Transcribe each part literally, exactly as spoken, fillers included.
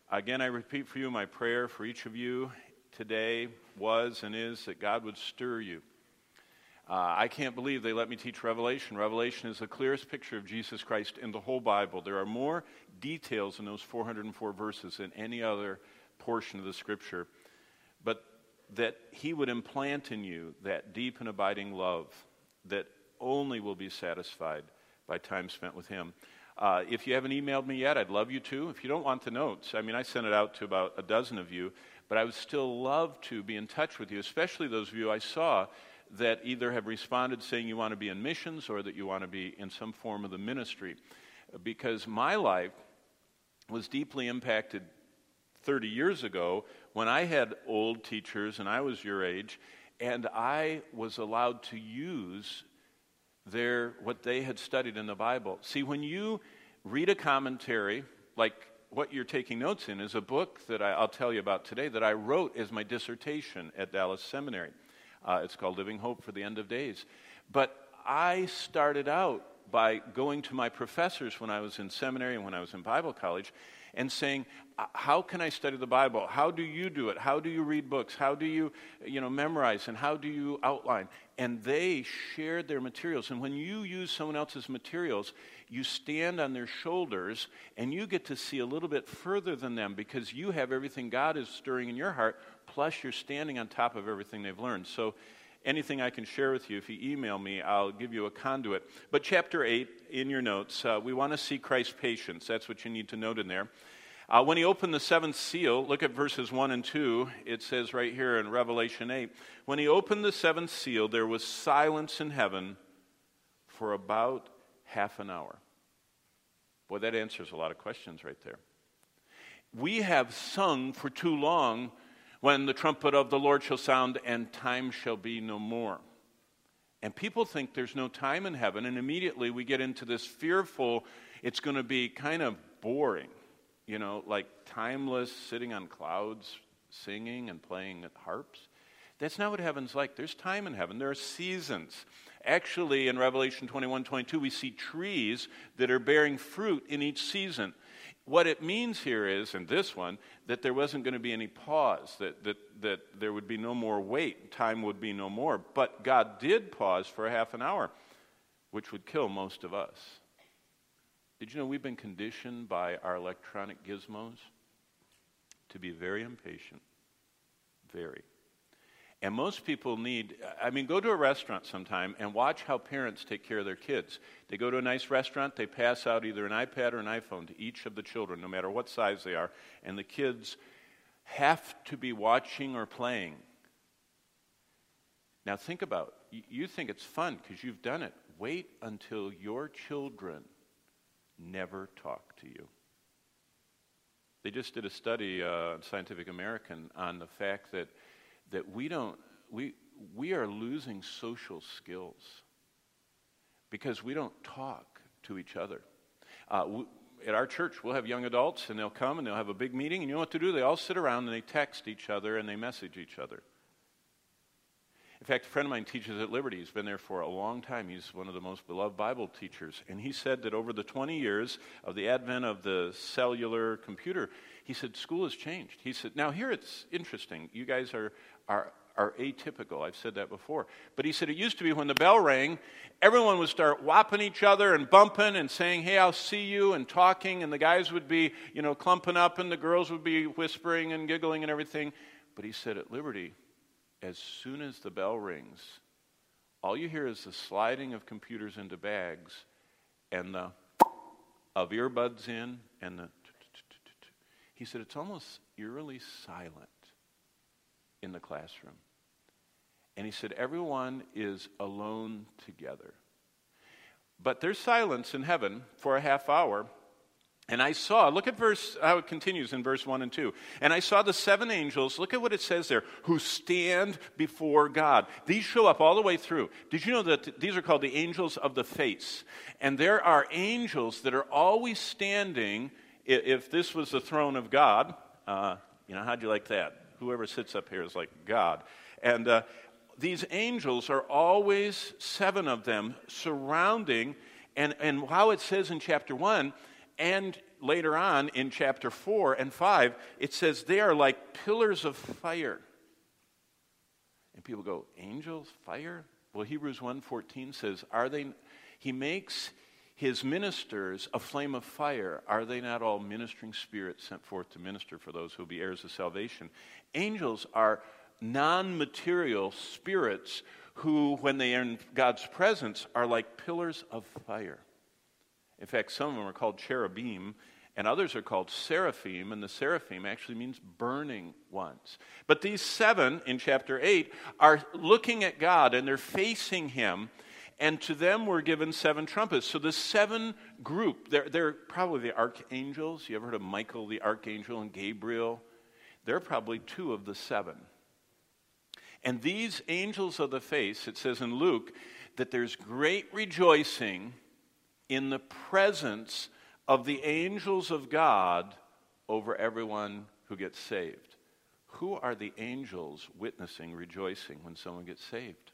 Again, I repeat for you, my prayer for each of you today was and is that God would stir you. Uh, I can't believe they let me teach Revelation. Revelation is the clearest picture of Jesus Christ in the whole Bible. There are more details in those four hundred four verses than any other portion of the Scripture. But that he would implant in you that deep and abiding love that only will be satisfied by time spent with him. Uh, if you haven't emailed me yet, I'd love you to. If you don't want the notes, I mean, I sent it out to about a dozen of you, but I would still love to be in touch with you, especially those of you I saw that either have responded saying you want to be in missions or that you want to be in some form of the ministry. Because my life was deeply impacted thirty years ago when I had old teachers and I was your age, and I was allowed to use their what they had studied in the Bible. See, when you read a commentary, like what you're taking notes in is a book that I, I'll tell you about today that I wrote as my dissertation at Dallas Seminary. Uh, it's called Living Hope for the End of Days. But I started out by going to my professors when I was in seminary and when I was in Bible college and saying, how can I study the Bible? How do you do it? How do you read books? How do you, you know, memorize? And how do you outline? And they shared their materials. And when you use someone else's materials, you stand on their shoulders and you get to see a little bit further than them because you have everything God is stirring in your heart, plus you're standing on top of everything they've learned. So anything I can share with you, if you email me, I'll give you a conduit. But chapter eight, in your notes, uh, we want to see Christ's patience. That's what you need to note in there. Uh, when he opened the seventh seal, look at verses one and two. It says right here in Revelation eight, when he opened the seventh seal, there was silence in heaven for about half an hour. Boy, that answers a lot of questions right there. We have sung for too long, when the trumpet of the Lord shall sound and time shall be no more. And people think there's no time in heaven, and immediately we get into this fearful, it's going to be kind of boring. You know, like timeless, sitting on clouds, singing and playing harps. That's not what heaven's like. There's time in heaven. There are seasons. Actually, in Revelation twenty-one, twenty-two, we see trees that are bearing fruit in each season. What it means here is, in this one, that there wasn't going to be any pause, that, that, that there would be no more wait, time would be no more. But God did pause for a half an hour, which would kill most of us. Did you know we've been conditioned by our electronic gizmos to be very impatient? Very. And most people need, I mean, go to a restaurant sometime and watch how parents take care of their kids. They go to a nice restaurant, they pass out either an iPad or an iPhone to each of the children, no matter what size they are, and the kids have to be watching or playing. Now think about, you think it's fun because you've done it. Wait until your children never talk to you. They just did a study, uh, Scientific American, on the fact that that we don't, we we are losing social skills because we don't talk to each other. Uh, we, at our church, we'll have young adults, and they'll come and they'll have a big meeting, and you know what to do? They all sit around and they text each other and they message each other. In fact, a friend of mine teaches at Liberty. He's been there for a long time. He's one of the most beloved Bible teachers. And he said that over the twenty years of the advent of the cellular computer, he said, school has changed. He said, now here it's interesting. You guys are, are, are atypical. I've said that before. But he said it used to be when the bell rang, everyone would start whopping each other and bumping and saying, hey, I'll see you, and talking. And the guys would be, you know, clumping up, and the girls would be whispering and giggling and everything. But he said at Liberty, as soon as the bell rings, all you hear is the sliding of computers into bags and the of earbuds in and the. He said it's almost eerily silent in the classroom. And he said everyone is alone together. But there's silence in heaven for a half hour. And I saw, look at verse, how it continues in verse one and two. And I saw the seven angels, look at what it says there, who stand before God. These show up all the way through. Did you know that these are called the angels of the face? And there are angels that are always standing, if this was the throne of God, uh, you know, how'd you like that? Whoever sits up here is like God. And uh, these angels are always, seven of them, surrounding, and, and how it says in chapter one, And later on in chapter four and five, it says they are like pillars of fire. And people go, angels, fire? Well, Hebrews one fourteen says, are they, he makes his ministers a flame of fire. Are they not all ministering spirits sent forth to minister for those who will be heirs of salvation? Angels are non-material spirits who, when they are in God's presence, are like pillars of fire. In fact, some of them are called cherubim, and others are called seraphim, and the seraphim actually means burning ones. But these seven in chapter eight are looking at God, and they're facing him, and to them were given seven trumpets. So the seven group, they're, they're probably the archangels. You ever heard of Michael the archangel and Gabriel? They're probably two of the seven. And these angels of the face, it says in Luke, that there's great rejoicing in the presence of the angels of God over everyone who gets saved. Who are the angels witnessing, rejoicing when someone gets saved?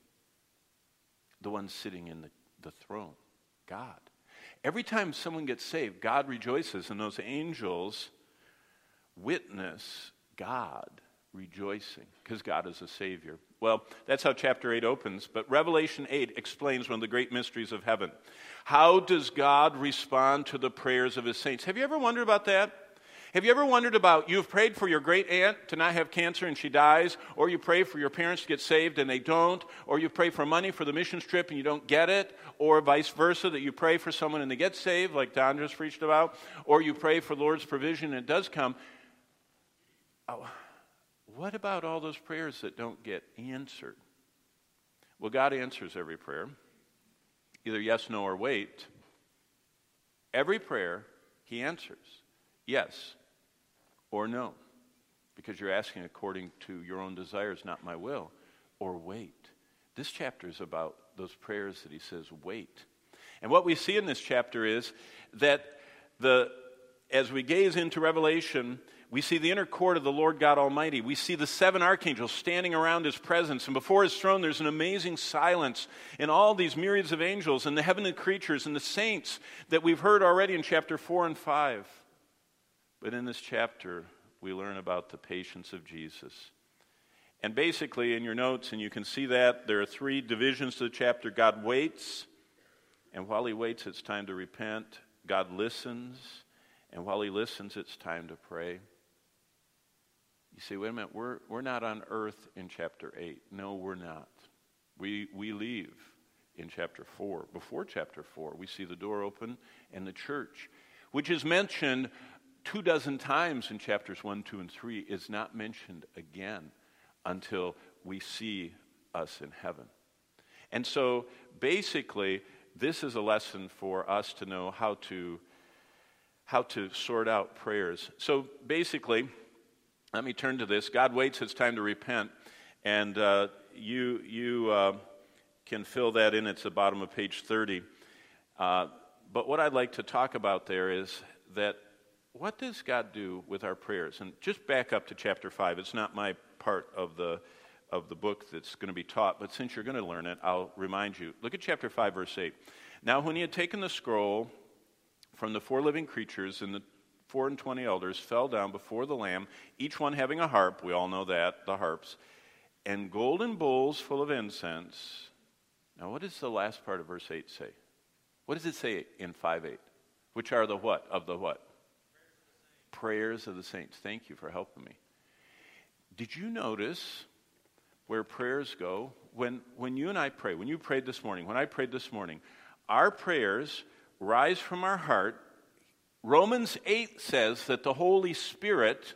The ones sitting in the, the throne, God. Every time someone gets saved, God rejoices, and those angels witness God rejoicing, because God is a Savior. Well, that's how chapter eight opens, but Revelation eight explains one of the great mysteries of heaven. How does God respond to the prayers of his saints? Have you ever wondered about that? Have you ever wondered about, you've prayed for your great aunt to not have cancer and she dies, or you pray for your parents to get saved and they don't, or you pray for money for the missions trip and you don't get it, or vice versa, that you pray for someone and they get saved, like Don just preached about, or you pray for the Lord's provision and it does come. Oh, what about all those prayers that don't get answered? Well, God answers every prayer, either yes, no, or wait. Every prayer he answers, yes or no, because you're asking according to your own desires, not my will, or wait. This chapter is about those prayers that he says wait. And what we see in this chapter is that the as we gaze into Revelation, we see the inner court of the Lord God Almighty. We see the seven archangels standing around his presence. And before his throne, there's an amazing silence. And all these myriads of angels and the heavenly creatures and the saints that we've heard already in chapter four and five. But in this chapter, we learn about the patience of Jesus. And basically, in your notes, and you can see that, there are three divisions to the chapter. God waits, and while he waits, it's time to repent. God listens, and while he listens, it's time to pray. You say, wait a minute, we're, we're not on earth in chapter eight. No, we're not. We, we leave in chapter four. Before chapter four, we see the door open and the church, which is mentioned two dozen times in chapters one, two, and three, is not mentioned again until we see us in heaven. And so basically, this is a lesson for us to know how to how to sort out prayers. So basically, let me turn to this. God waits, it's time to repent. And uh, you you uh, can fill that in. It's the bottom of page thirty. Uh, but what I'd like to talk about there is that what does God do with our prayers? And just back up to chapter five. It's not my part of the of the book that's going to be taught, but since you're going to learn it, I'll remind you. Look at chapter five, verse eight. Now when he had taken the scroll from the four living creatures, and the four and twenty elders fell down before the Lamb, each one having a harp, we all know that, the harps, and golden bowls full of incense. Now what does the last part of verse eight say? What does it say in five eight? Which are the what? Of the what? Prayers of the saints. Thank you for helping me. Did you notice where prayers go? When, when you and I pray, when you prayed this morning, when I prayed this morning, our prayers rise from our heart. Romans eight says that the Holy Spirit,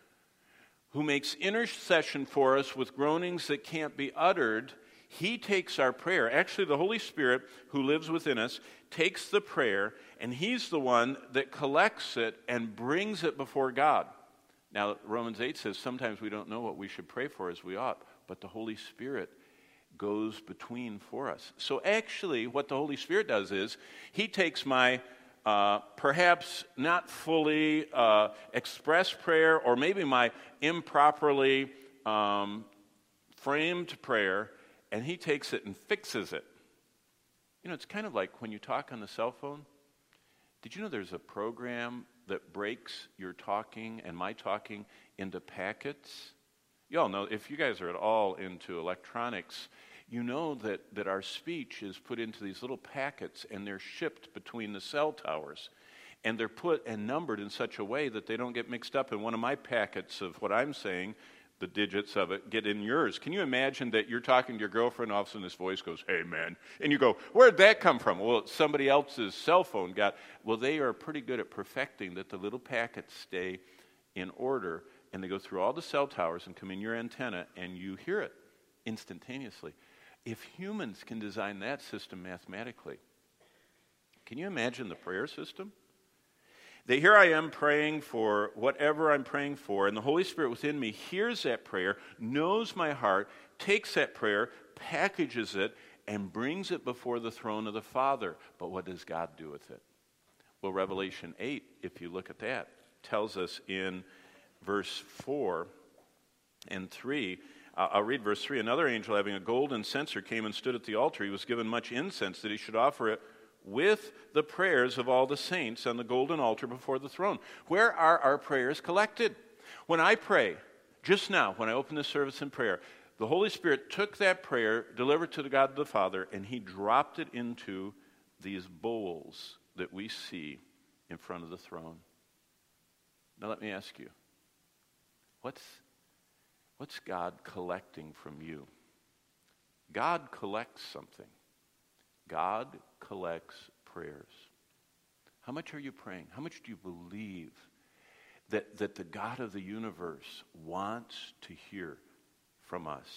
who makes intercession for us with groanings that can't be uttered, he takes our prayer. Actually, the Holy Spirit, who lives within us, takes the prayer, and he's the one that collects it and brings it before God. Now, Romans eight says sometimes we don't know what we should pray for as we ought, but the Holy Spirit goes between for us. So actually, what the Holy Spirit does is, he takes my uh, perhaps not fully uh, expressed prayer, or maybe my improperly um, framed prayer, and he takes it and fixes it. You know, it's kind of like when you talk on the cell phone. Did you know there's a program that breaks your talking and my talking into packets? You all know, if you guys are at all into electronics, you know that, that our speech is put into these little packets and they're shipped between the cell towers. And they're put and numbered in such a way that they don't get mixed up in one of my packets of what I'm saying. The digits of it get in yours. Can you imagine that you're talking to your girlfriend, all of a sudden this voice goes, "Hey, man." And you go, "Where'd that come from?" Well, somebody else's cell phone got. Well, they are pretty good at perfecting that the little packets stay in order, and they go through all the cell towers and come in your antenna, and you hear it instantaneously. If humans can design that system mathematically, can you imagine the prayer system? That here I am praying for whatever I'm praying for, and the Holy Spirit within me hears that prayer, knows my heart, takes that prayer, packages it, and brings it before the throne of the Father. But what does God do with it? Well, Revelation eight, if you look at that, tells us in verse four and three, uh, I'll read verse three. Another angel having a golden censer came and stood at the altar. He was given much incense that he should offer it with the prayers of all the saints on the golden altar before the throne. Where are our prayers collected? When I pray, just now, when I open the service in prayer, the Holy Spirit took that prayer, delivered to the God the Father, and he dropped it into these bowls that we see in front of the throne. Now let me ask you, what's, what's God collecting from you? God collects something. God collects prayers. How much are you praying? How much do you believe that, that the God of the universe wants to hear from us?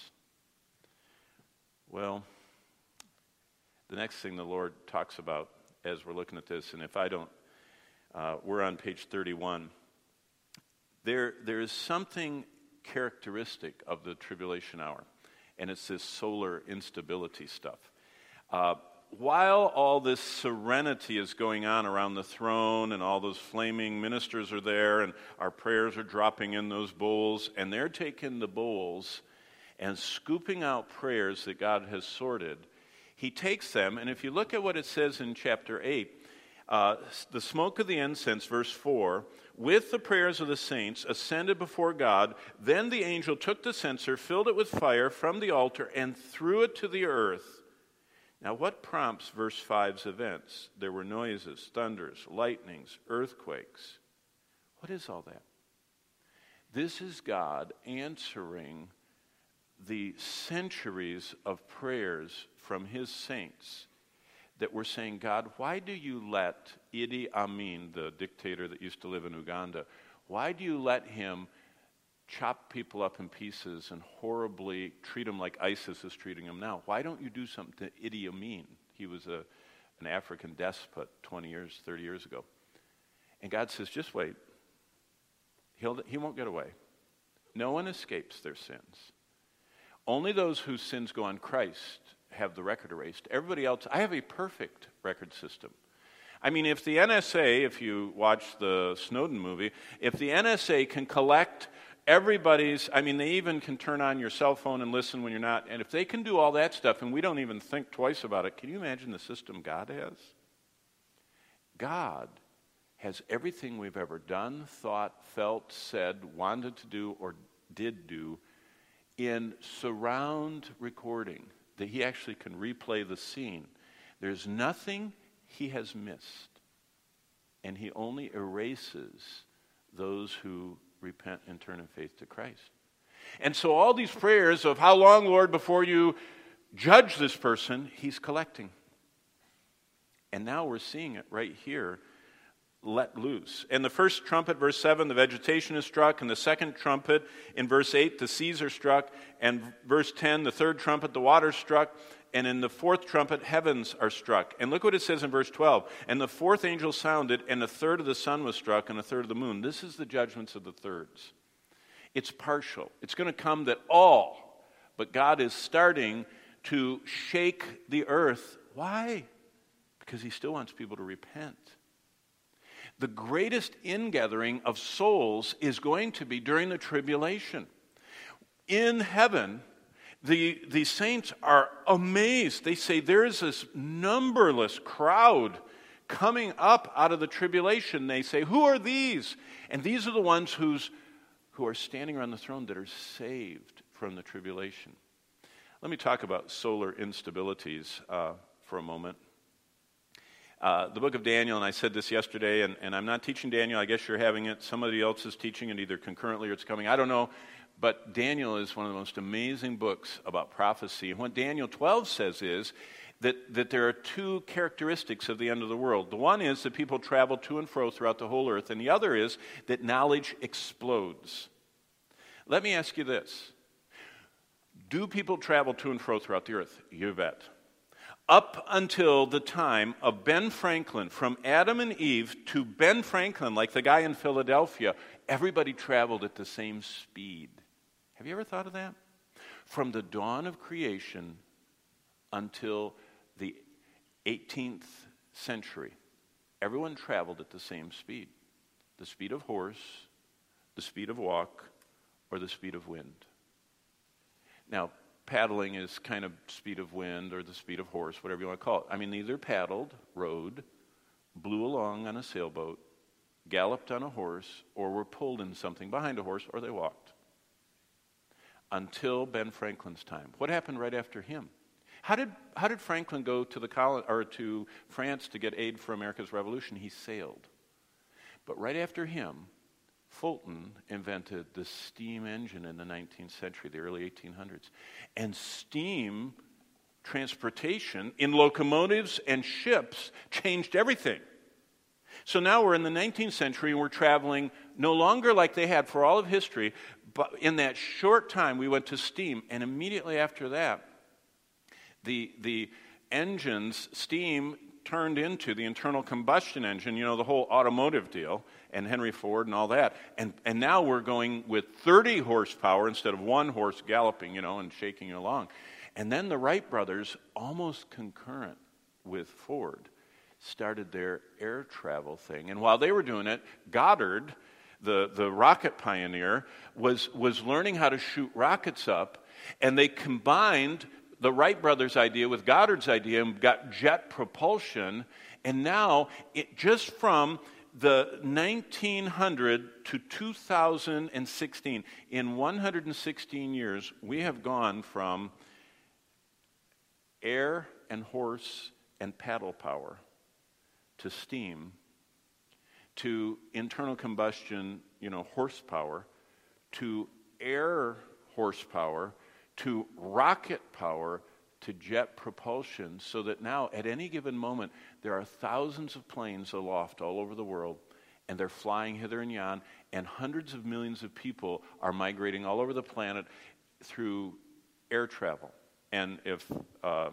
Well, the next thing the Lord talks about as we're looking at this, and if I don't, uh, we're on page thirty-one. There, there is something characteristic of the tribulation hour, and it's this solar instability stuff. Uh, While all this serenity is going on around the throne and all those flaming ministers are there and our prayers are dropping in those bowls, and they're taking the bowls and scooping out prayers that God has sorted, he takes them, and if you look at what it says in chapter eight, uh, the smoke of the incense, verse four, with the prayers of the saints ascended before God. Then the angel took the censer, filled it with fire from the altar, and threw it to the earth. Now, what prompts verse five's events? There were noises, thunders, lightnings, earthquakes. What is all that? This is God answering the centuries of prayers from his saints that were saying, God, why do you let Idi Amin, the dictator that used to live in Uganda, why do you let him chop people up in pieces and horribly treat them like ISIS is treating them now? Why don't you do something to Idi Amin? He was a, an African despot twenty years, thirty years ago. And God says, just wait. He'll, he won't get away. No one escapes their sins. Only those whose sins go on Christ have the record erased. Everybody else, I have a perfect record system. I mean, if the N S A, if you watch the Snowden movie, if the N S A can collect everybody's, I mean, they even can turn on your cell phone and listen when you're not, and if they can do all that stuff and we don't even think twice about it, can you imagine the system God has? God has everything we've ever done, thought, felt, said, wanted to do, or did do in surround recording that he actually can replay the scene. There's nothing he has missed, and he only erases those who repent and turn in faith to Christ. And so all these prayers of how long, Lord, before you judge this person, he's collecting. And now we're seeing it right here, let loose. And the first trumpet, verse seven, the vegetation is struck, and the second trumpet, in verse eight, the seas are struck, and verse ten, the third trumpet, the water struck, and in the fourth trumpet, heavens are struck. And look what it says in verse twelve. And the fourth angel sounded, and a third of the sun was struck, and a third of the moon. This is the judgments of the thirds. It's partial. It's going to come that all, but God is starting to shake the earth. Why? Because he still wants people to repent. The greatest ingathering of souls is going to be during the tribulation. In heaven, the, the saints are amazed. They say there is this numberless crowd coming up out of the tribulation. They say, who are these? And these are the ones who's, who are standing around the throne that are saved from the tribulation. Let me talk about solar instabilities uh, for a moment. Uh, the book of Daniel, and I said this yesterday, and, and I'm not teaching Daniel. I guess you're having it. Somebody else is teaching it either concurrently or it's coming. I don't know. But Daniel is one of the most amazing books about prophecy. And what Daniel twelve says is that, that there are two characteristics of the end of the world. The one is that people travel to and fro throughout the whole earth, and the other is that knowledge explodes. Let me ask you this. Do people travel to and fro throughout the earth? You bet. Up until the time of Ben Franklin, from Adam and Eve to Ben Franklin, like the guy in Philadelphia, everybody traveled at the same speed. Have you ever thought of that? From the dawn of creation until the eighteenth century, everyone traveled at the same speed. The speed of horse, the speed of walk, or the speed of wind. Now, paddling is kind of speed of wind or the speed of horse, whatever you want to call it. I mean, they either paddled, rowed, blew along on a sailboat, galloped on a horse, or were pulled in something behind a horse, or they walked. Until Ben Franklin's time. What happened right after him? How did how did Franklin go to the colony, or to France to get aid for America's Revolution? He sailed. But right after him, Fulton invented the steam engine in the nineteenth century, the early eighteen hundreds. And steam transportation in locomotives and ships changed everything. So now we're in the nineteenth century and we're traveling no longer like they had for all of history, but in that short time we went to steam. And immediately after that, the, the engines, steam turned into the internal combustion engine, you know, the whole automotive deal, and Henry Ford and all that. And and now we're going with thirty horsepower instead of one horse galloping, you know, and shaking along. And then the Wright brothers, almost concurrent with Ford, started their air travel thing. And while they were doing it, Goddard, the, the rocket pioneer, was, was learning how to shoot rockets up, and they combined the Wright brothers' idea with Goddard's idea and got jet propulsion. And now, it, just from the nineteen hundred to two thousand sixteen, in one hundred sixteen years, we have gone from air and horse and paddle power to steam to internal combustion, you know, horsepower, to air horsepower, to rocket power, to jet propulsion, so that now at any given moment there are thousands of planes aloft all over the world, and they're flying hither and yon, and hundreds of millions of people are migrating all over the planet through air travel. And if uh,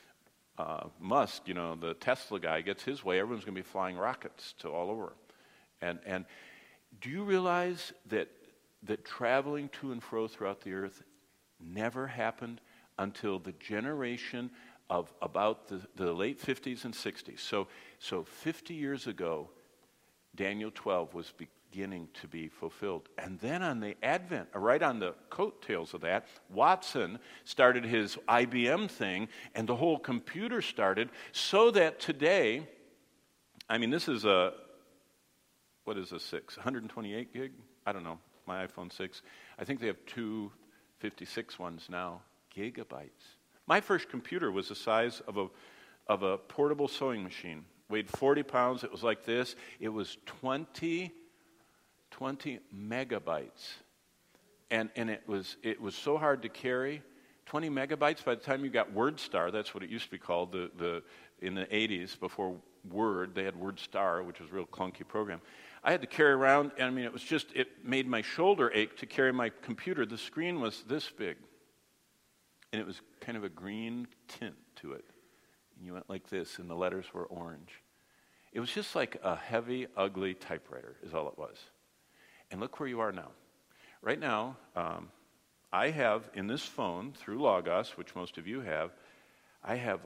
uh, Musk, you know, the Tesla guy, gets his way, everyone's going to be flying rockets to all over. And and do you realize that that traveling to and fro throughout the earth never happened until the generation of about the, the late fifties and sixties. So, so fifty years ago, Daniel twelve was beginning to be fulfilled. And then on the advent, right on the coattails of that, Watson started his I B M thing, and the whole computer started, so that today, I mean, this is a, what is a six? one hundred twenty-eight gig? I don't know, my iPhone six. I think they have two fifty-six ones now, gigabytes. My first computer was the size of a of a portable sewing machine. Weighed forty pounds. It was like this. It was twenty, twenty megabytes. And and it was it was so hard to carry. twenty megabytes, by the time you got WordStar, that's what it used to be called, the the in the eighties, before Word, they had WordStar, which was a real clunky program. I had to carry around, and I mean, it was just, it made my shoulder ache to carry my computer. The screen was this big, and it was kind of a green tint to it. And you went like this, and the letters were orange. It was just like a heavy, ugly typewriter is all it was. And look where you are now. Right now, um, I have in this phone, through Logos, which most of you have, I have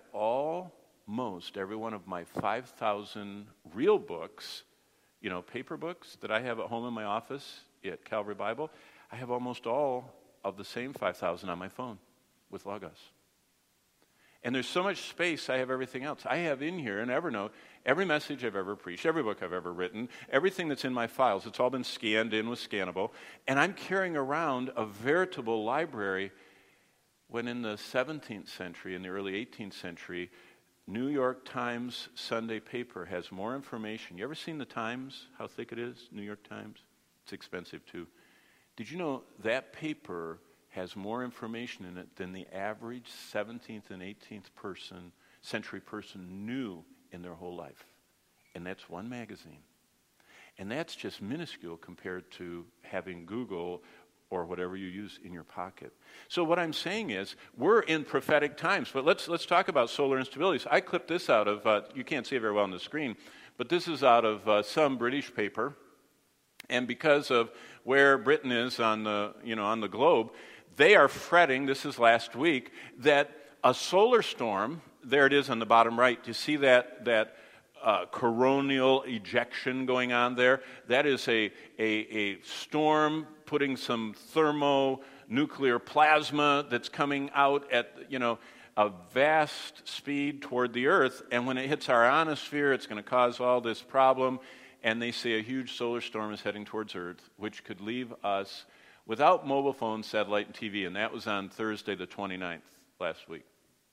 almost every one of my five thousand real books, you know, paper books that I have at home in my office at Calvary Bible. I have almost all of the same five thousand on my phone with Logos. And there's so much space, I have everything else. I have in here in Evernote every message I've ever preached, every book I've ever written, everything that's in my files. It's all been scanned in with Scannable. And I'm carrying around a veritable library when in the seventeenth century, in the early eighteenth century, New York Times Sunday paper has more information. You ever seen the Times, how thick it is, New York Times? It's expensive too. Did you know that paper has more information in it than the average seventeenth and eighteenth person, century person knew in their whole life? And that's one magazine. And that's just minuscule compared to having Google or whatever you use in your pocket. So what I'm saying is, we're in prophetic times, but let's let's talk about solar instabilities. I clipped this out of, uh, you can't see it very well on the screen, but this is out of uh, some British paper. And because of where Britain is on the, you know, on the globe, they are fretting, this is last week, that a solar storm, there it is on the bottom right, you see that that uh, coronal ejection going on there? That is a, a, a storm putting some thermonuclear plasma that's coming out at, you know, a vast speed toward the Earth, and when it hits our ionosphere, it's going to cause all this problem, and they say a huge solar storm is heading towards Earth, which could leave us without mobile phones, satellite, and T V, and that was on Thursday the twenty-ninth last week.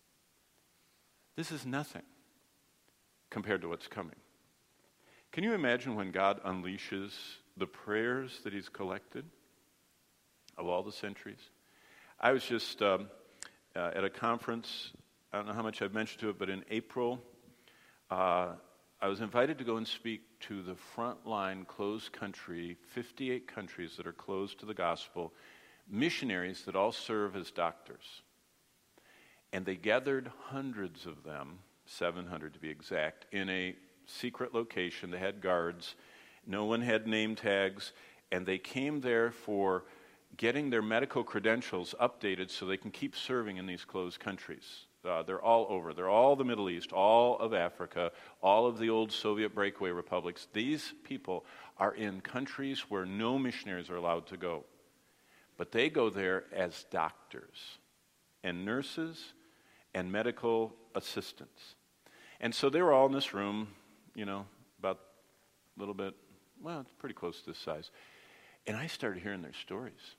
This is nothing compared to what's coming. Can you imagine when God unleashes the prayers that he's collected of all the centuries? I was just um, uh, at a conference, I don't know how much I've mentioned to it, but in April, uh, I was invited to go and speak to the frontline closed country, fifty-eight countries that are closed to the gospel, missionaries that all serve as doctors. And they gathered hundreds of them, seven hundred to be exact, in a secret location. They had guards. No one had name tags. And they came there for getting their medical credentials updated so they can keep serving in these closed countries. Uh, they're all over. They're all the Middle East, all of Africa, all of the old Soviet breakaway republics. These people are in countries where no missionaries are allowed to go. But they go there as doctors and nurses and medical assistants. And so they were all in this room, you know, about a little bit, well, it's pretty close to this size. And I started hearing their stories.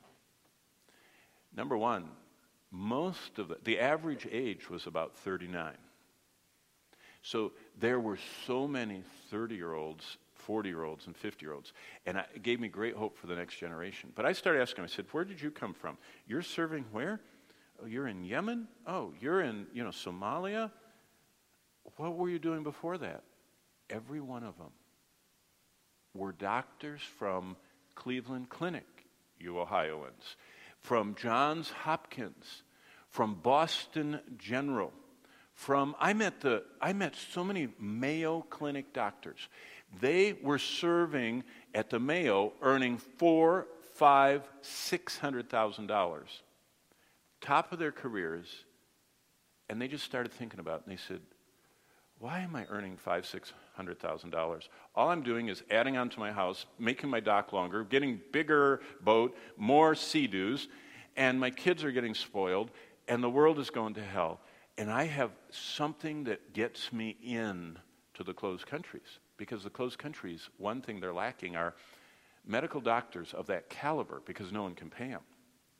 Number one, most of the, the average age was about thirty-nine. So there were so many thirty-year-olds, forty-year-olds, and fifty-year-olds. And I, it gave me great hope for the next generation. But I started asking them, I said, where did you come from? You're serving where? Oh, you're in Yemen? Oh, you're in, you know, Somalia? What were you doing before that? Every one of them were doctors from Cleveland Clinic, you Ohioans, from Johns Hopkins, from Boston General, from, I met the, I met so many Mayo Clinic doctors. They were serving at the Mayo, earning four, five, six hundred thousand dollars, top of their careers, and they just started thinking about it, and they said, why am I earning five, six hundred thousand dollars? All I'm doing is adding on to my house, making my dock longer, getting bigger boat, more sea-doos, and my kids are getting spoiled, and the world is going to hell. And I have something that gets me in to the closed countries, because the closed countries, one thing they're lacking are medical doctors of that caliber, because no one can pay them.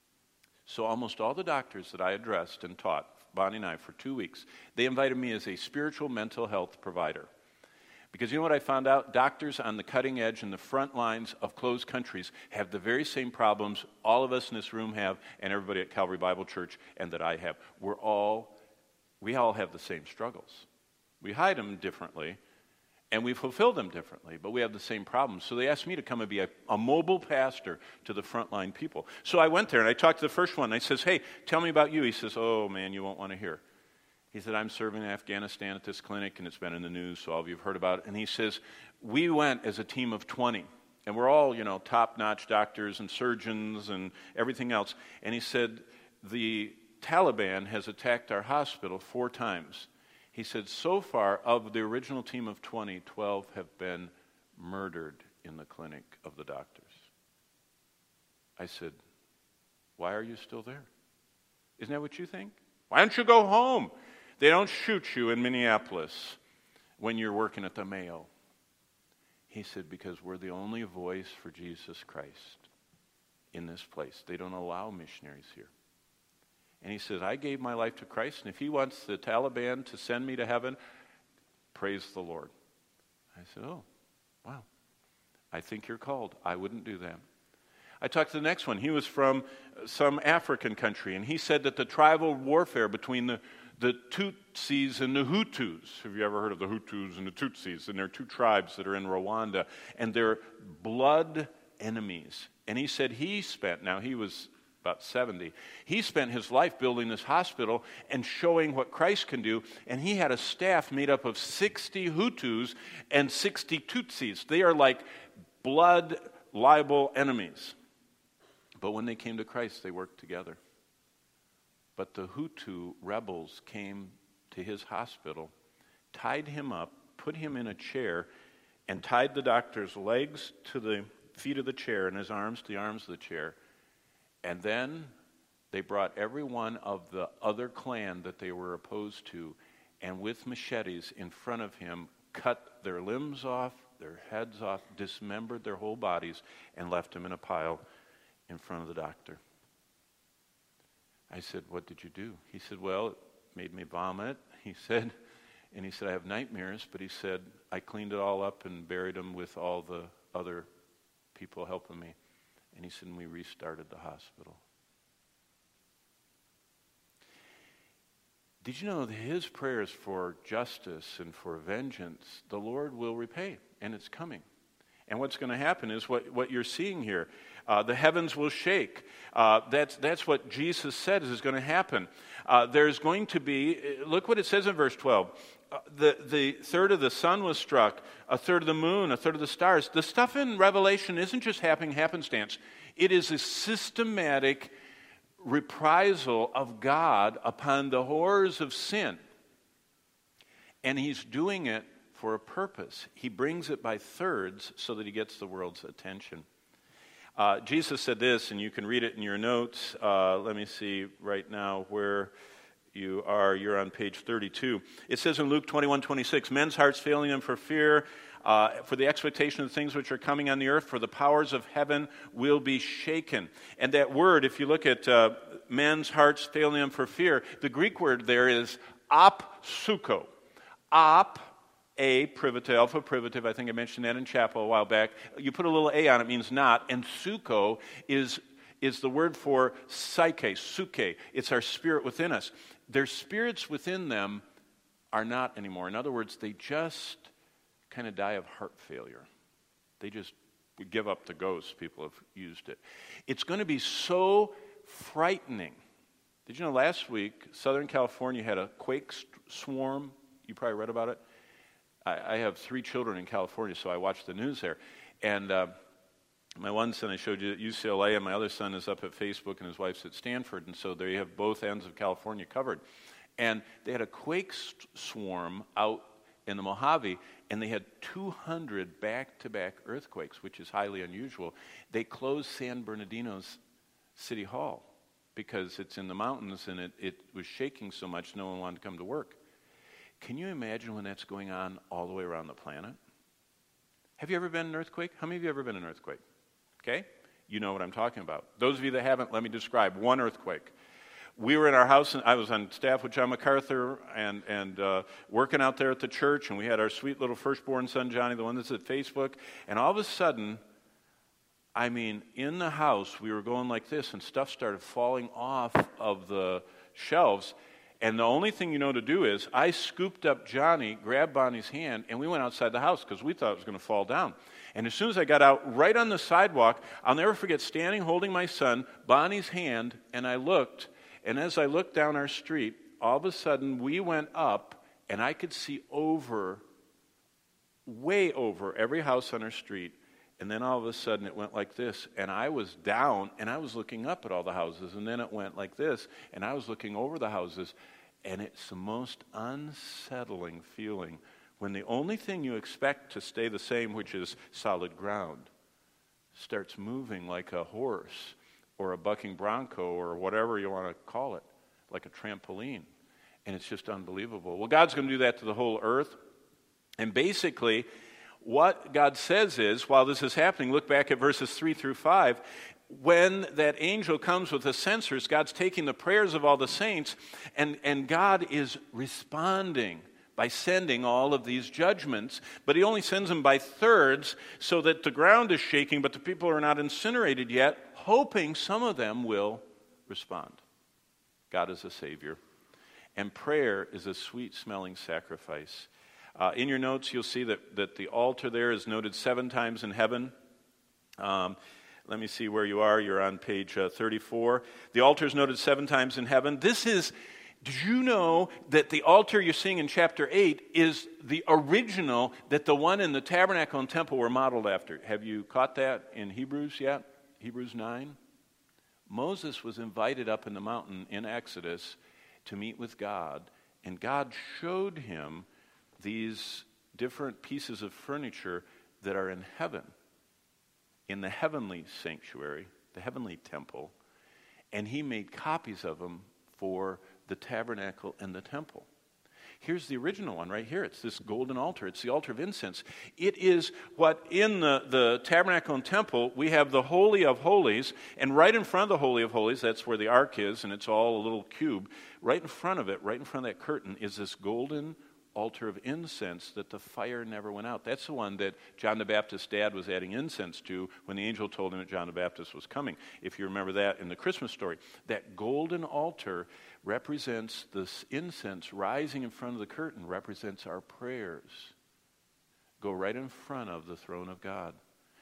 So almost all the doctors that I addressed and taught, Bonnie and I, for two weeks, they invited me as a spiritual mental health provider. Because you know what I found out? Doctors on the cutting edge and the front lines of closed countries have the very same problems all of us in this room have, and everybody at Calvary Bible Church and that I have. We're all, we all have the same struggles. We hide them differently, and we fulfill them differently, but we have the same problems. So they asked me to come and be a, a mobile pastor to the frontline people. So I went there, and I talked to the first one. I says, hey, tell me about you. He says, oh, man, you won't want to hear. He said, I'm serving in Afghanistan at this clinic, and it's been in the news, so all of you have heard about it. And he says, we went as a team of twenty, and we're all, you know, top-notch doctors and surgeons and everything else. And he said, the Taliban has attacked our hospital four times. He said, so far, of the original team of twenty, twelve have been murdered in the clinic of the doctors. I said, why are you still there? Isn't that what you think? Why don't you go home? They don't shoot you in Minneapolis when you're working at the Mayo. He said, because we're the only voice for Jesus Christ in this place. They don't allow missionaries here. And he says, I gave my life to Christ, and if he wants the Taliban to send me to heaven, praise the Lord. I said, oh, wow. I think you're called. I wouldn't do that. I talked to the next one. He was from some African country, and he said that the tribal warfare between the, the Tutsis and the Hutus, have you ever heard of the Hutus and the Tutsis? And they're two tribes that are in Rwanda, and they're blood enemies. And he said he spent, now he was about seventy, he spent his life building this hospital and showing what Christ can do, and he had a staff made up of sixty Hutus and sixty Tutsis. They are like blood libel enemies. But when they came to Christ, they worked together. But the Hutu rebels came to his hospital, tied him up, put him in a chair, and tied the doctor's legs to the feet of the chair and his arms to the arms of the chair. And then they brought every one of the other clan that they were opposed to, and with machetes in front of him, cut their limbs off, their heads off, dismembered their whole bodies, and left them in a pile in front of the doctor. I said, what did you do? He said, well, it made me vomit. He said, and he said, I have nightmares, but he said, I cleaned it all up and buried them with all the other people helping me. And he said, and we restarted the hospital. Did you know that his prayers for justice and for vengeance, the Lord will repay, and it's coming. And what's going to happen is what, what you're seeing here. Uh, the heavens will shake. Uh, that's, that's what Jesus said is going to happen. Uh, there's going to be, look what it says in verse twelve. Uh, the, the third of the sun was struck, a third of the moon, a third of the stars. The stuff in Revelation isn't just happening happenstance. It is a systematic reprisal of God upon the horrors of sin. And he's doing it for a purpose. He brings it by thirds so that he gets the world's attention. Uh, Jesus said this, and you can read it in your notes. Uh, let me see right now where you are. You're on page thirty-two. It says in Luke twenty-one twenty-six, men's hearts failing them for fear, uh, for the expectation of things which are coming on the earth, for the powers of heaven will be shaken. And that word, if you look at uh, men's hearts failing them for fear, the Greek word there is opsuko. Op, A, privative, alpha privative, I think I mentioned that in chapel a while back. You put a little A on it, means not, and suko is, is the word for psyche, suke. It's our spirit within us. Their spirits within them are not anymore. In other words, they just kind of die of heart failure. They just give up the ghost. People have used it. It's going to be so frightening. Did you know last week, Southern California had a quake swarm? You probably read about it. I, I have three children in California, so I watch the news there. And uh, my one son I showed you at U C L A, and my other son is up at Facebook, and his wife's at Stanford. And so they have both ends of California covered. And they had a quake swarm out in the Mojave, and they had two hundred back-to-back earthquakes, which is highly unusual. They closed San Bernardino's City Hall because it's in the mountains, and it, it was shaking so much no one wanted to come to work. Can you imagine when that's going on all the way around the planet? Have you ever been in an earthquake? How many of you have ever been in an earthquake? Okay? You know what I'm talking about. Those of you that haven't, let me describe one earthquake. We were in our house, and I was on staff with John MacArthur and, and uh, working out there at the church, and we had our sweet little firstborn son, Johnny, the one that's at Facebook, and all of a sudden, I mean, in the house, we were going like this, and stuff started falling off of the shelves. And the only thing you know to do is I scooped up Johnny, grabbed Bonnie's hand, and we went outside the house because we thought it was going to fall down. And as soon as I got out, right on the sidewalk, I'll never forget standing holding my son, Bonnie's hand, and I looked. And as I looked down our street, all of a sudden we went up, and I could see over, way over every house on our street. And then all of a sudden it went like this, and I was down, and I was looking up at all the houses, and then it went like this, and I was looking over the houses, and it's the most unsettling feeling when the only thing you expect to stay the same, which is solid ground, starts moving like a horse or a bucking bronco or whatever you want to call it, like a trampoline. And it's just unbelievable. Well, God's going to do that to the whole earth. And basically, what God says is, while this is happening, look back at verses three through five, when that angel comes with the censers, God's taking the prayers of all the saints, and, and God is responding by sending all of these judgments, but he only sends them by thirds so that the ground is shaking, but the people are not incinerated yet, hoping some of them will respond. God is a Savior. And prayer is a sweet-smelling sacrifice. Uh, in your notes, you'll see that, that the altar there is noted seven times in heaven. Um, let me see where you are. You're on page uh, thirty-four. The altar is noted seven times in heaven. This is, did you know that the altar you're seeing in chapter eight is the original that the one in the tabernacle and temple were modeled after? Have you caught that in Hebrews yet? Hebrews nine? Moses was invited up in the mountain in Exodus to meet with God, and God showed him these different pieces of furniture that are in heaven, in the heavenly sanctuary, the heavenly temple, and he made copies of them for the tabernacle and the temple. Here's the original one right here. It's this golden altar. It's the altar of incense. It is what in the, the tabernacle and temple, we have the Holy of Holies, and right in front of the Holy of Holies, that's where the ark is, and it's all a little cube. Right in front of it, right in front of that curtain, is this golden altar of incense that the fire never went out. That's the one that John the Baptist's dad was adding incense to when the angel told him that John the Baptist was coming. If you remember that in the Christmas story. That golden altar represents this incense rising in front of the curtain, represents our prayers. Go right in front of the throne of God.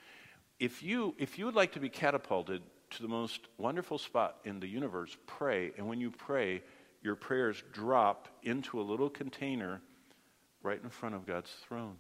If you, if you would like to be catapulted to the most wonderful spot in the universe, pray. And when you pray, your prayers drop into a little container right in front of God's throne.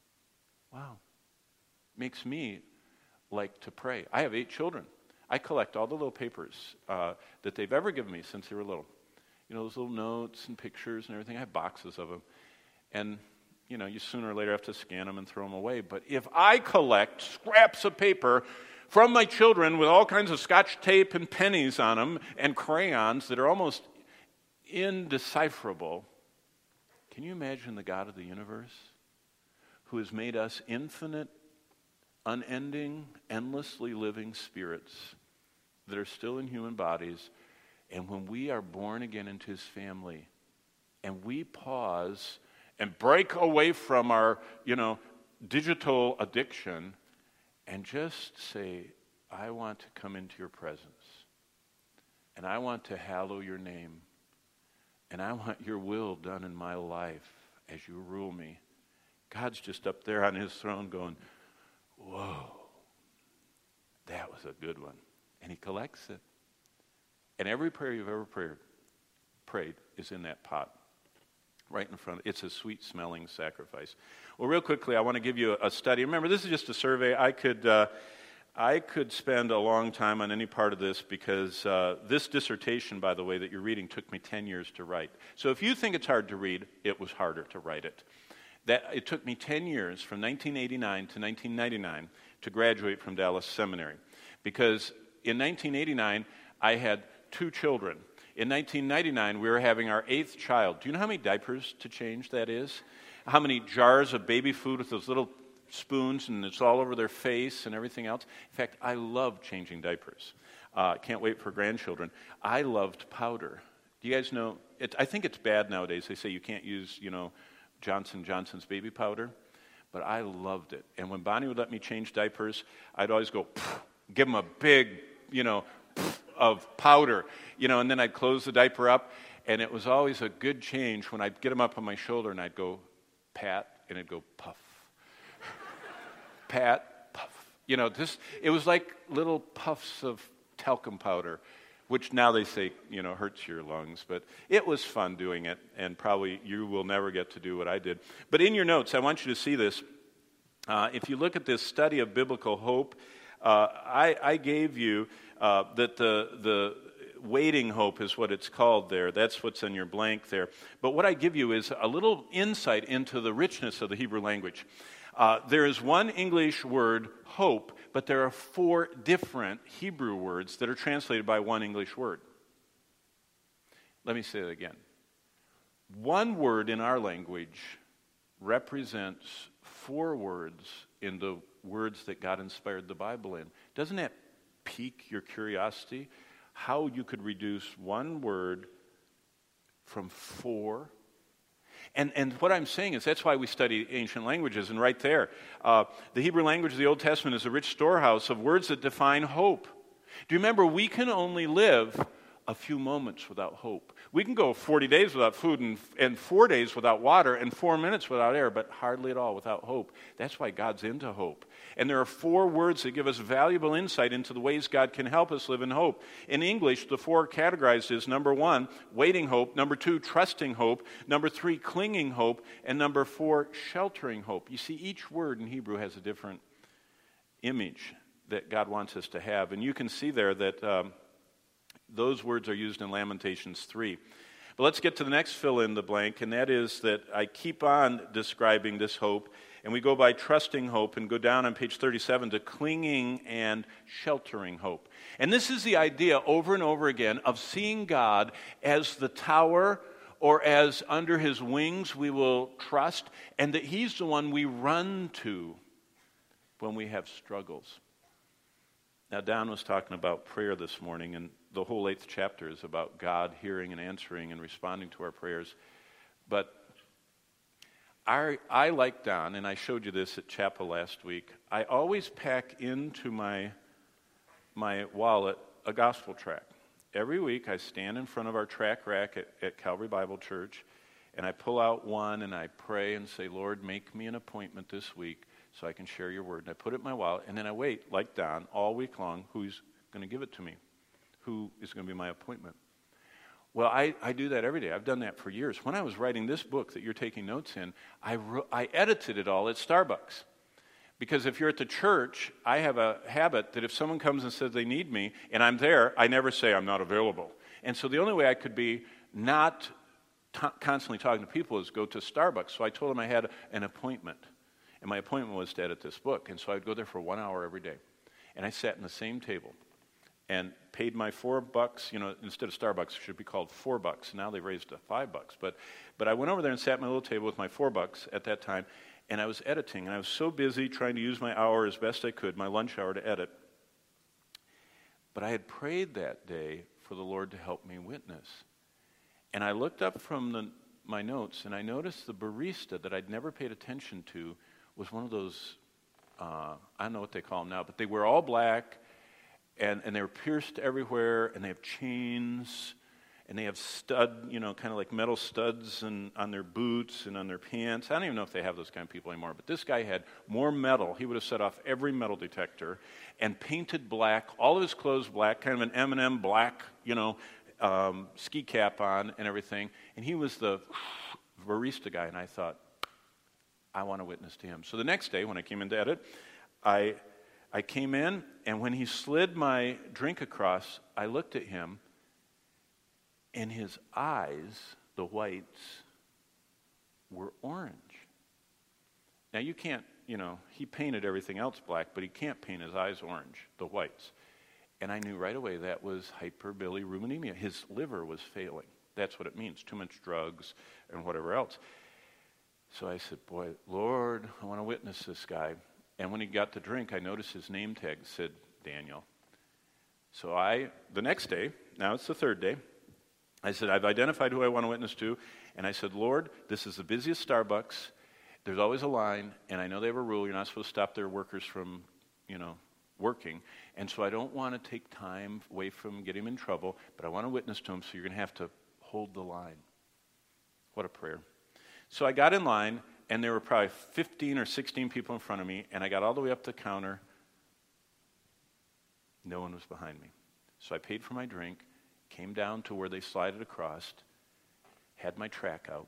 Wow. Makes me like to pray. I have eight children. I collect all the little papers uh, that they've ever given me since they were little. You know, those little notes and pictures and everything. I have boxes of them. And, you know, you sooner or later have to scan them and throw them away. But if I collect scraps of paper from my children with all kinds of Scotch tape and pennies on them and crayons that are almost indecipherable, can you imagine the God of the universe who has made us infinite, unending, endlessly living spirits that are still in human bodies, and when we are born again into his family and we pause and break away from our, you know, digital addiction and just say, I want to come into your presence and I want to hallow your name. And I want your will done in my life as you rule me. God's just up there on his throne going, whoa, that was a good one. And he collects it. And every prayer you've ever prayed, prayed is in that pot, right in front of it. It's a sweet-smelling sacrifice. Well, real quickly, I want to give you a, a study. Remember, this is just a survey. I could... Uh, I could spend a long time on any part of this because uh, this dissertation, by the way, that you're reading took me ten years to write. So if you think it's hard to read, it was harder to write it. That it took me ten years, from nineteen eighty-nine to nineteen ninety-nine, to graduate from Dallas Seminary. Because in nineteen eighty-nine, I had two children. In nineteen ninety-nine, we were having our eighth child. Do you know how many diapers to change that is? How many jars of baby food with those little spoons, and it's all over their face and everything else. In fact, I love changing diapers. Uh, can't wait for grandchildren. I loved powder. Do you guys know, it, I think it's bad nowadays. They say you can't use, you know, Johnson Johnson's baby powder, but I loved it. And when Bonnie would let me change diapers, I'd always go, give them a big, you know, of powder, you know, and then I'd close the diaper up, and it was always a good change when I'd get them up on my shoulder and I'd go, pat, and it'd go, puff. Pat, puff. You know, just it was like little puffs of talcum powder, which now they say, you know, hurts your lungs. But it was fun doing it, and probably you will never get to do what I did. But in your notes, I want you to see this. Uh, if you look at this study of biblical hope, uh, I, I gave you uh, that the the waiting hope is what it's called there. That's what's in your blank there. But what I give you is a little insight into the richness of the Hebrew language. Uh, there is one English word, hope, but there are four different Hebrew words that are translated by one English word. Let me say it again. one word in our language represents four words in the words that God inspired the Bible in. Doesn't that pique your curiosity? How you could reduce one word from four? And and what I'm saying is that's why we study ancient languages. And right there, uh, the Hebrew language of the Old Testament is a rich storehouse of words that define hope. Do you remember, we can only live a few moments without hope. We can go forty days without food and, and four days without water and four minutes without air, but hardly at all without hope. That's why God's into hope. And there are four words that give us valuable insight into the ways God can help us live in hope. In English, the four categorized as number one, waiting hope, number two, trusting hope, number three, clinging hope, and number four, sheltering hope. You see, each word in Hebrew has a different image that God wants us to have. And you can see there that um, those words are used in Lamentations three. But let's get to the next fill in the blank, and that is that I keep on describing this hope, and we go by trusting hope and go down on page thirty-seven to clinging and sheltering hope. And this is the idea over and over again of seeing God as the tower or as under his wings we will trust, and that he's the one we run to when we have struggles. Now, Don was talking about prayer this morning, and the whole eighth chapter is about God hearing and answering and responding to our prayers. But I, I like Don, and I showed you this at chapel last week, I always pack into my, my wallet a gospel tract. Every week I stand in front of our tract rack at, at Calvary Bible Church, and I pull out one and I pray and say, Lord, make me an appointment this week so I can share your word. And I put it in my wallet, and then I wait, like Don, all week long, who's going to give it to me? Who is going to be my appointment? Well, I, I do that every day. I've done that for years. When I was writing this book that you're taking notes in, I, wrote, I edited it all at Starbucks. Because if you're at the church, I have a habit that if someone comes and says they need me, and I'm there, I never say I'm not available. And so the only way I could be not t- constantly talking to people is go to Starbucks. So I told them I had an appointment. And my appointment was to edit this book. And so I'd go there for one hour every day. And I sat in the same table and paid my four bucks, you know, instead of Starbucks, it should be called four bucks. Now they've raised it to five bucks. But, but I went over there and sat at my little table with my four bucks at that time, and I was editing. And I was so busy trying to use my hour as best I could, my lunch hour, to edit. But I had prayed that day for the Lord to help me witness. And I looked up from the, my notes, and I noticed the barista that I'd never paid attention to was one of those, uh, I don't know what they call them now, but they were all black, and, and they were pierced everywhere, and they have chains, and they have stud, you know, kind of like metal studs and, on their boots and on their pants. I don't even know if they have those kind of people anymore, but this guy had more metal. He would have set off every metal detector, and painted black, all of his clothes black, kind of an M and M black, you know, um, ski cap on and everything. And he was the barista guy, and I thought, I want to witness to him. So the next day, when I came in to edit, I I came in, and when he slid my drink across, I looked at him, and his eyes, the whites, were orange. Now, you can't, you know, he painted everything else black, but he can't paint his eyes orange, the whites. And I knew right away that was hyperbilirubinemia. His liver was failing. That's what it means, too much drugs and whatever else. So I said, boy, Lord, I want to witness this guy. And when he got the drink, I noticed his name tag said Daniel. So I, the next day, now it's the third day, I said, I've identified who I want to witness to. And I said, Lord, this is the busiest Starbucks. There's always a line, and I know they have a rule. You're not supposed to stop their workers from, you know, working. And so I don't want to take time away from getting him in trouble, but I want to witness to him, so you're going to have to hold the line. What a prayer. So I got in line, and there were probably fifteen or sixteen people in front of me, and I got all the way up the counter. No one was behind me. So I paid for my drink, came down to where they slide it across, had my track out,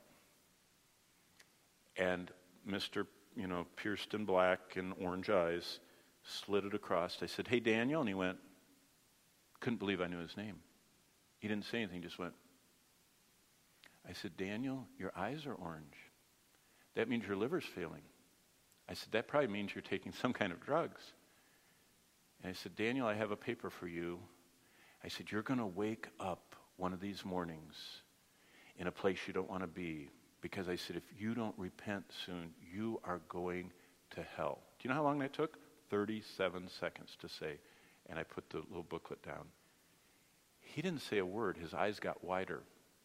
and Mister, you know, pierced in black and orange eyes, slid it across. I said, hey, Daniel, and he went, couldn't believe I knew his name. He didn't say anything, just went. I said, Daniel, your eyes are orange. That means your liver's failing. I said, that probably means you're taking some kind of drugs. And I said, Daniel, I have a paper for you. I said, you're going to wake up one of these mornings, in a place you don't want to be. Because I said, if you don't repent soon, you are going to hell. Do you know how long that took? thirty-seven seconds to say. And I put the little booklet down. He didn't say a word. His eyes got wider.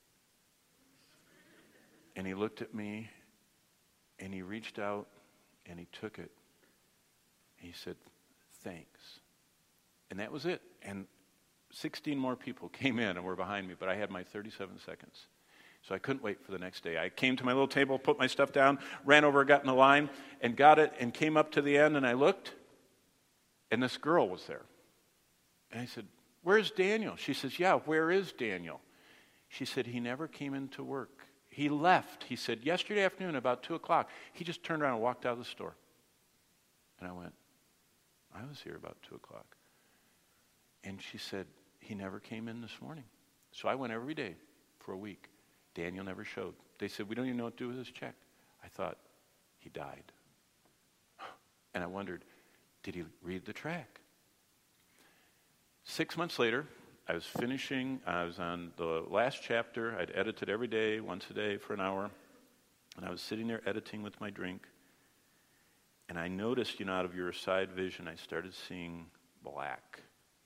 And he looked at me, and he reached out, and he took it. He said, thanks. And that was it. And sixteen more people came in and were behind me, but I had my thirty-seven seconds. So I couldn't wait for the next day. I came to my little table, put my stuff down, ran over, got in the line, and got it, and came up to the end, and I looked, and this girl was there. And I said, where's Daniel? She says, yeah, where is Daniel? She said, he never came into work. He left. He said, yesterday afternoon, about two o'clock, he just turned around and walked out of the store. And I went, I was here about two o'clock. And she said, he never came in this morning. So I went every day for a week. Daniel never showed. They said, we don't even know what to do with his check. I thought, he died. And I wondered, did he read the track? Six months later, I was finishing, I was on the last chapter. I'd edited every day, once a day for an hour. And I was sitting there editing with my drink. And I noticed, you know, out of your side vision, I started seeing black.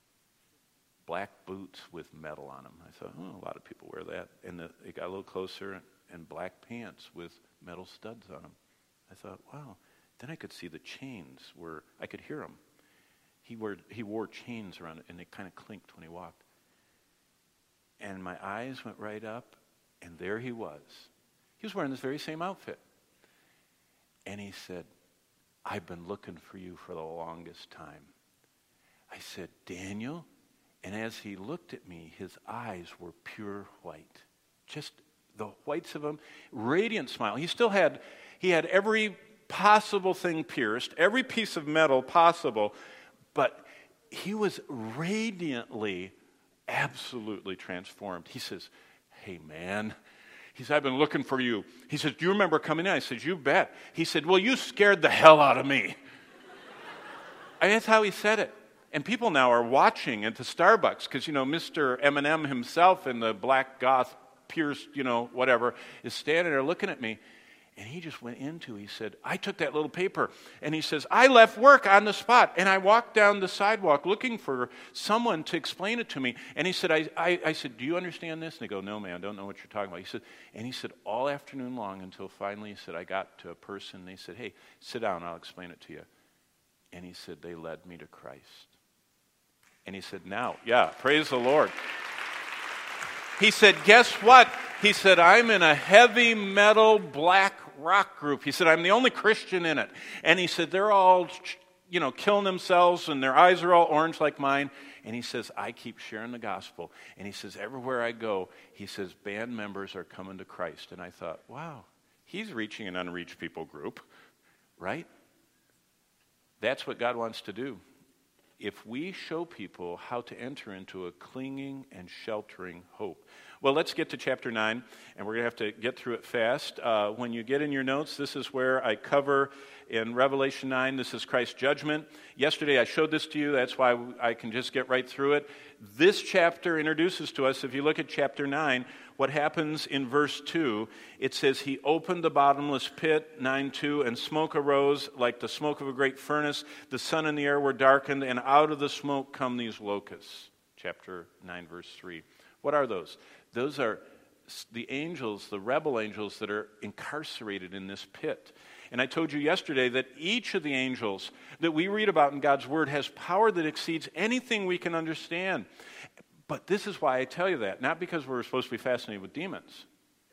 Black boots with metal on them. I thought, oh, a lot of people wear that. And the, it got a little closer, and black pants with metal studs on them. I thought, wow. Then I could see the chains where I could hear them. He wore, he wore chains around it, and they kind of clinked when he walked. And my eyes went right up, and there he was. He was wearing this very same outfit. And he said, I've been looking for you for the longest time. I said, Daniel? And as he looked at me, his eyes were pure white. Just the whites of them, radiant smile. He still had, he had every possible thing pierced, every piece of metal possible, but he was radiantly, absolutely transformed. He says, hey man, he said, I've been looking for you. He says, do you remember coming in? I said, you bet. He said, well, you scared the hell out of me. And that's how he said it. And people now are watching at the Starbucks because, you know, Mister Eminem himself in the black goth pierced, you know, whatever, is standing there looking at me. And he just went into, he said, I took that little paper. And he says, I left work on the spot. And I walked down the sidewalk looking for someone to explain it to me. And he said, I, I, I said, do you understand this? And they go, no, man, I don't know what you're talking about. He said, and he said, all afternoon long until finally he said, I got to a person. And they said, hey, sit down, I'll explain it to you. And he said, they led me to Christ. And he said, now, yeah, praise the Lord. He said, guess what? He said, I'm in a heavy metal black rock group. He said, I'm the only Christian in it. And he said, they're all, you know, killing themselves and their eyes are all orange like mine. And he says, I keep sharing the gospel. And he says, everywhere I go, he says, band members are coming to Christ. And I thought, wow, he's reaching an unreached people group, right? That's what God wants to do. If we show people how to enter into a clinging and sheltering hope. Well, let's get to chapter nine, and we're going to have to get through it fast. Uh, when you get in your notes, this is where I cover in Revelation nine, this is Christ's judgment. Yesterday I showed this to you, that's why I can just get right through it. This chapter introduces to us, if you look at chapter nine, what happens in verse two. It says, he opened the bottomless pit, nine two, and smoke arose like the smoke of a great furnace. The sun and the air were darkened, and out of the smoke come these locusts. Chapter nine, verse three. What are those? Those are the angels, the rebel angels that are incarcerated in this pit. And I told you yesterday that each of the angels that we read about in God's Word has power that exceeds anything we can understand. But this is why I tell you that, not because we're supposed to be fascinated with demons.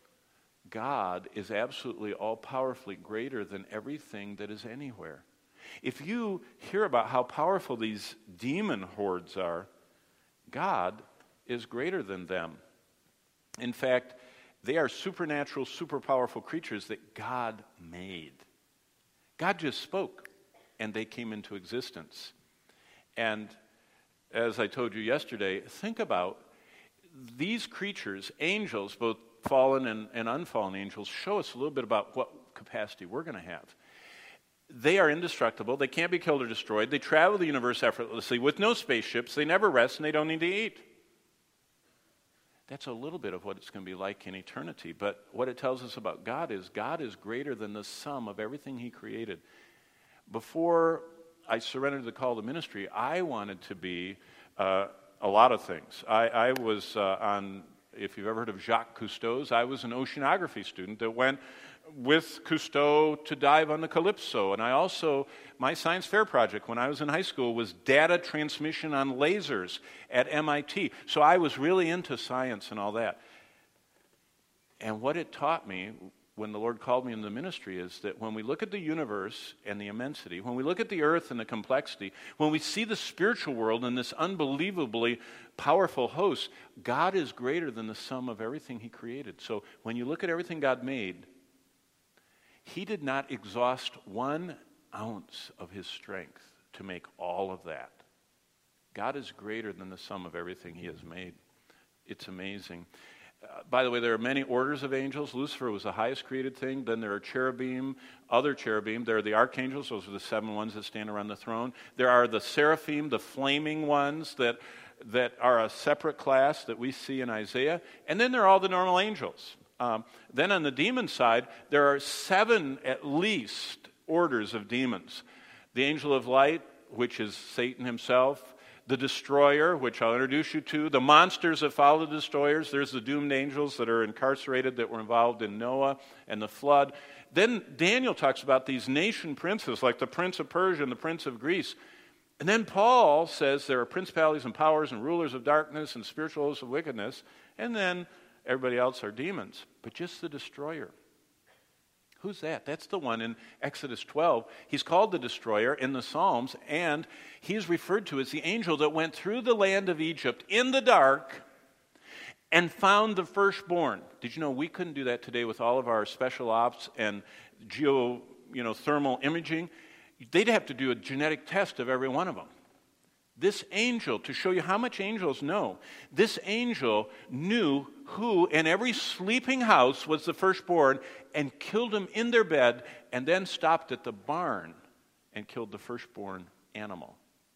God is absolutely all-powerfully greater than everything that is anywhere. If you hear about how powerful these demon hordes are, God is greater than them. In fact, they are supernatural, super powerful creatures that God made. God just spoke, and they came into existence. And as I told you yesterday, think about these creatures, angels, both fallen and, and unfallen angels, show us a little bit about what capacity we're going to have. They are indestructible. They can't be killed or destroyed. They travel the universe effortlessly with no spaceships. They never rest, and they don't need to eat. That's a little bit of what it's going to be like in eternity. But what it tells us about God is God is greater than the sum of everything he created. Before I surrendered the call to ministry, I wanted to be uh, a lot of things. I, I was uh, on, if you've ever heard of Jacques Cousteau's, I was an oceanography student that went with Cousteau to dive on the Calypso. And I also, my science fair project when I was in high school was data transmission on lasers at M I T. So I was really into science and all that. And what it taught me when the Lord called me into the ministry is that when we look at the universe and the immensity, when we look at the earth and the complexity, when we see the spiritual world and this unbelievably powerful host, God is greater than the sum of everything he created. So when you look at everything God made, he did not exhaust one ounce of his strength to make all of that. God is greater than the sum of everything he has made. It's amazing. Uh, by the way, there are many orders of angels. Lucifer was the highest created thing. Then there are cherubim, other cherubim. There are the archangels. Those are the seven ones that stand around the throne. There are the seraphim, the flaming ones that, that are a separate class that we see in Isaiah. And then there are all the normal angels. Um, then on the demon side, there are seven at least orders of demons. The angel of light, which is Satan himself. The destroyer, which I'll introduce you to. The monsters that follow the destroyers. There's the doomed angels that are incarcerated that were involved in Noah and the flood. Then Daniel talks about these nation princes, like the prince of Persia and the prince of Greece. And then Paul says there are principalities and powers and rulers of darkness and spiritual hosts of wickedness. And then everybody else are demons, but just the destroyer. Who's that? That's the one in Exodus twelve. He's called the destroyer in the Psalms, and he's referred to as the angel that went through the land of Egypt in the dark and found the firstborn. Did you know we couldn't do that today with all of our special ops and geo, you know, thermal imaging? They'd have to do a genetic test of every one of them. This angel, to show you how much angels know, this angel knew who in every sleeping house was the firstborn and killed him in their bed, and then stopped at the barn and killed the firstborn animal.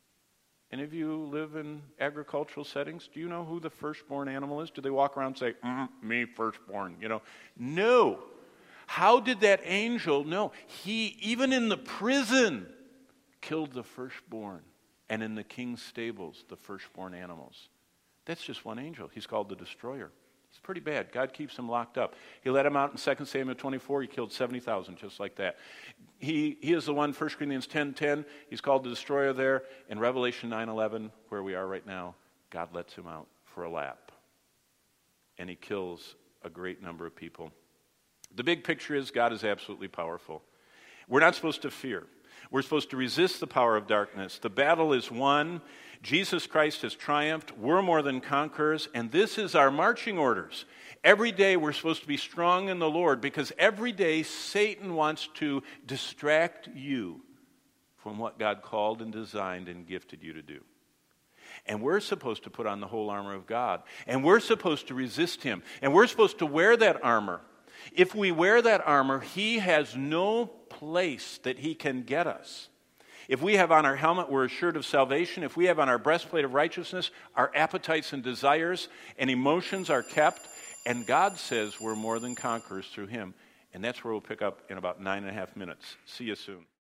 Any of you live in agricultural settings? Do you know who the firstborn animal is? Do they walk around and say, mm, me firstborn, you know? No. How did that angel know? He, even in the prison, killed the firstborn. And in the king's stables, the firstborn animals. That's just one angel. He's called the destroyer. It's pretty bad. God keeps him locked up. He let him out in Second Samuel twenty-four. He killed seventy thousand, just like that. He, he is the one, First Corinthians ten ten, he's called the destroyer there. In Revelation nine eleven, where we are right now, God lets him out for a lap. And he kills a great number of people. The big picture is God is absolutely powerful. We're not supposed to fear. We're supposed to resist the power of darkness. The battle is won. Jesus Christ has triumphed. We're more than conquerors. And this is our marching orders. Every day we're supposed to be strong in the Lord, because every day Satan wants to distract you from what God called and designed and gifted you to do. And we're supposed to put on the whole armor of God. And we're supposed to resist him. And we're supposed to wear that armor. If we wear that armor, he has no place that he can get us. If we have on our helmet, we're assured of salvation. If we have on our breastplate of righteousness, our appetites and desires and emotions are kept. And God says we're more than conquerors through him. And that's where we'll pick up in about nine and a half minutes. See you soon.